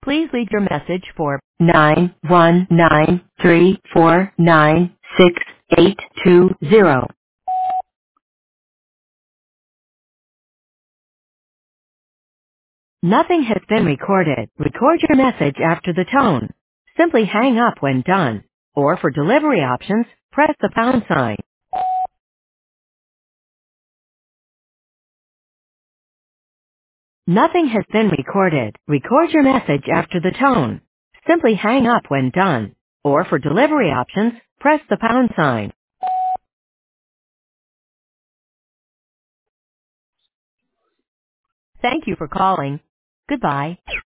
Please leave your message for 91934968820. Nothing has been recorded. Record your message after the tone. Simply hang up when done. Or for delivery options, press the pound sign. Nothing has been recorded. Record your message after the tone. Simply hang up when done. Or for delivery options, press the pound sign. Thank you for calling. Goodbye.